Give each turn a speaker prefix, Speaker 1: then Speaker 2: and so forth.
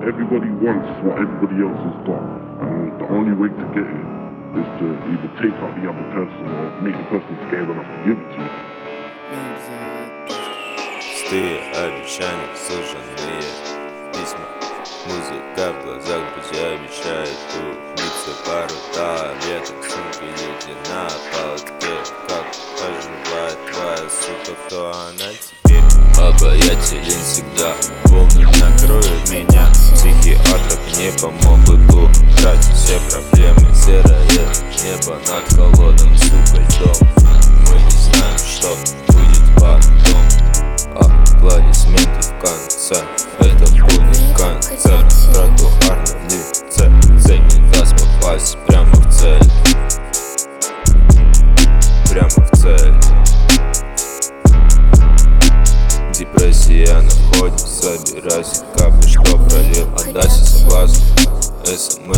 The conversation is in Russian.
Speaker 1: everybody wants what everybody else has got, and the only way to get it is to either take out the other person or make the person scared enough to give it to you.
Speaker 2: Пустые обещания, суженные письма. Музыка в глазах, друзья обещают улыбнуться пару таблеток. Сумка едет на поводке. Как оживает твоя сука, кто она теперь? Обаятелен всегда, волны накроют меня. Психиатров не помогут убрать все проблемы. Серое небо над холодным, сука, льдом. Мы не знаем, что будет потом. Аплодисменты в конце, это будет концерт. Тротуарном лице, цель даст попасть прямо в цель. Прямо в цель. Депрессия находит, собирайся, капли, что пролил. Отдайся соблазну, СМС